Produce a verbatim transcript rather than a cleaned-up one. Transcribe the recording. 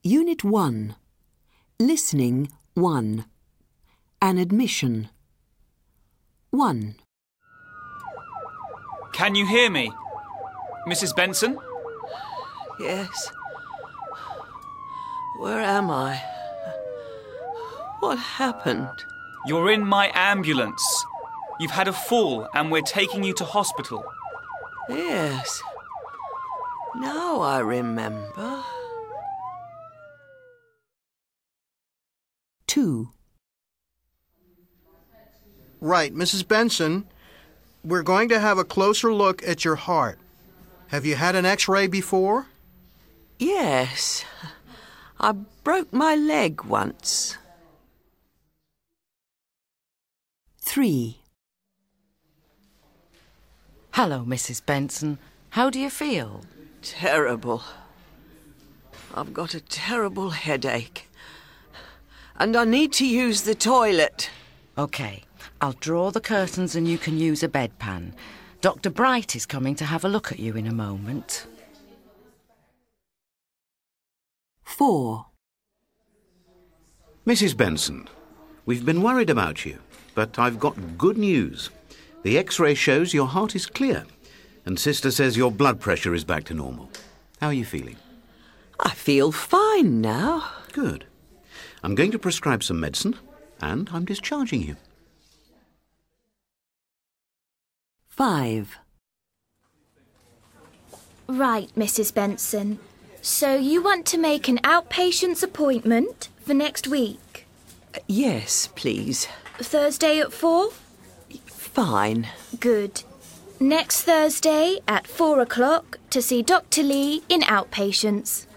Unit one. Listening one. An admission. one. Can you hear me? Missus Benson? Yes. Where am I? What happened? You're in my ambulance. You've had a fall and we're taking you to hospital. Yes. Now I remember. two. Right, Missus Benson, we're going to have a closer look at your heart. Have you had an X-ray before? Yes. I broke my leg once. three. Hello, Missus Benson. How do you feel? Terrible. I've got a terrible headache. And I need to use the toilet. OK, I'll draw the curtains and you can use a bedpan. Doctor Bright is coming to have a look at you in a moment. four. Missus Benson, we've been worried about you, but I've got good news. The X-ray shows your heart is clear, and Sister says your blood pressure is back to normal. How are you feeling? I feel fine now. Good. I'm going to prescribe some medicine, and I'm discharging you. five. Right, Missus Benson. So you want to make an outpatient's appointment for next week? Uh, yes, please. Thursday at four? Fine. Good. Next Thursday at four o'clock to see Doctor Lee in outpatients.